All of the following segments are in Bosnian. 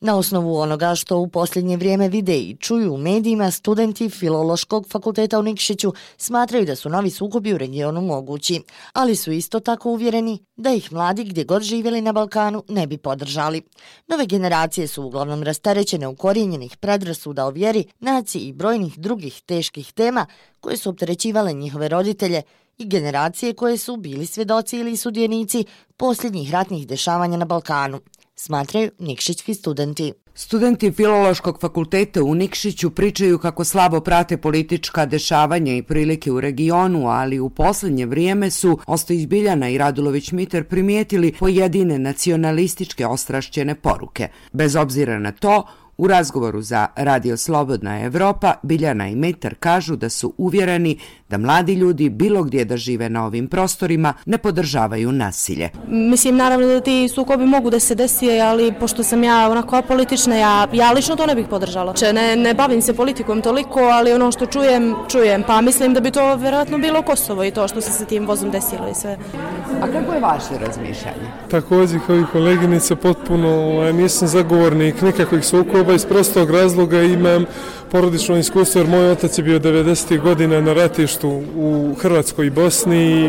Na osnovu onoga što u posljednje vrijeme vide i čuju u medijima, studenti Filološkog fakulteta u Nikšiću smatraju da su novi sukobi u regionu mogući, ali su isto tako uvjereni da ih mladi gdje god živjeli na Balkanu ne bi podržali. Nove generacije su uglavnom rasterećene ukorijenjenih predrasuda o vjeri, naciji i brojnih drugih teških tema koje su opterećivale njihove roditelje i generacije koje su bili svjedoci ili sudionici posljednjih ratnih dešavanja na Balkanu, smatraju nikšićki studenti. Studenti Filološkog fakulteta u Nikšiću pričaju kako slabo prate politička dešavanja i prilike u regionu, ali u posljednje vrijeme su Ostojić Biljana i Radulović Miter primijetili pojedine nacionalističke ostrašćene poruke. Bez obzira na to, u razgovoru za Radio Slobodna Evropa, Biljana i Mitar kažu da su uvjereni da mladi ljudi bilo gdje da žive na ovim prostorima ne podržavaju nasilje. Mislim, naravno da ti sukobi mogu da se desi, ali pošto sam ja onako apolitična, ja lično to ne bih podržala. Ne bavim se politikom toliko, ali ono što čujem, pa mislim da bi to vjerojatno bilo Kosovo i to što se sa tim vozom desilo i sve. A kako je vaše razmišljanje? Također kao i koleginica, potpuno nisam zagovornik nikakvih sukoba iz prostog razloga. Imam porodično iskustvo jer moj otac je bio 90. godina na ratištu u Hrvatskoj i Bosni.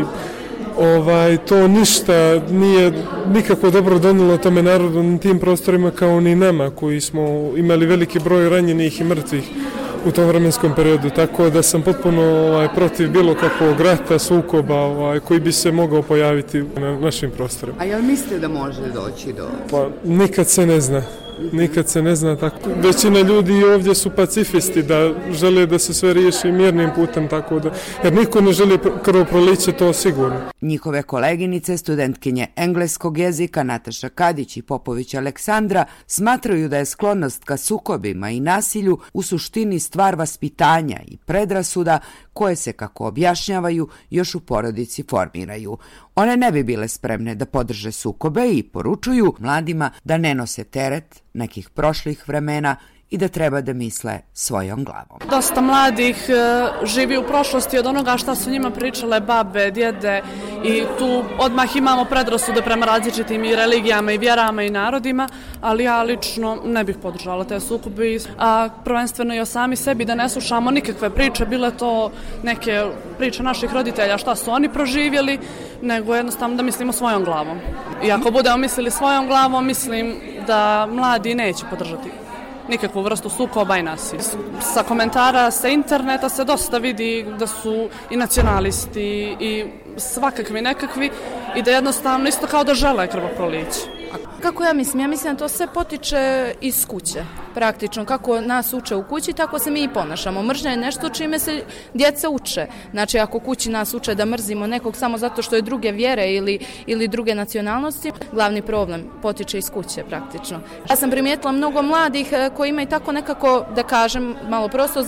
To ništa nije nikako dobro donijelo tome narodu na tim prostorima kao ni nama koji smo imali veliki broj ranjenih i mrtvih u tom vremenskom periodu, tako da sam potpuno protiv bilo kakvog rata, sukoba koji bi se mogao pojaviti na našim prostorima. A jel mislite da može doći do... Pa nikad se ne zna. Nikad se ne zna tako. Većina ljudi ovdje su pacifisti, da žele da se sve riješi mirnim putem, tako da, jer niko ne želi krvoproliće, to sigurno. Njihove koleginice, studentkinje engleskog jezika Nataša Kadić i Popović Aleksandra smatraju da je sklonost ka sukobima i nasilju u suštini stvar vaspitanja i predrasuda koje se, kako objašnjavaju, još u porodici formiraju. One ne bi bile spremne da podrže sukobe i poručuju mladima da ne nose teret nekih prošlih vremena i da treba da misle svojom glavom. Dosta mladih živi u prošlosti od onoga što su njima pričale babe, djede i tu odmah imamo predrasude prema različitim i religijama i vjerama i narodima, ali ja lično ne bih podržala te sukobe, a prvenstveno i o sami sebi da ne slušamo nikakve priče, bile to neke priče naših roditelja šta su oni proživjeli, nego jednostavno da mislimo svojom glavom. I ako budemo mislili svojom glavom, mislim da mladi neće podržati nikakvu vrstu sukoba i nasilja. Sa komentara sa interneta se dosta vidi da su i nacionalisti i svakakvi nekakvi i da jednostavno isto kao da žele krvoproliće. Kako ja mislim? Ja mislim da to sve potiče iz kuće. Praktično, kako nas uče u kući, tako se mi i ponašamo. Mržnja je nešto čime se djeca uče. Znači, ako kući nas uče da mrzimo nekog samo zato što je druge vjere ili druge nacionalnosti, glavni problem potiče iz kuće praktično. Ja sam primijetila mnogo mladih koji imaju tako nekako, da kažem, malo prosto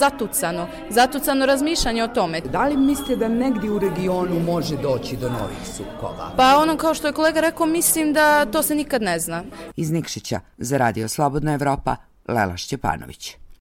zatucano razmišljanje o tome. Da li mislite da negdje u regionu može doći do novih sukoba? Pa ono kao što je kolega rekao, mislim da to se nikad ne zna. Iz Nikšića za Radio Slobodna Evropa, Lela Šćepanović.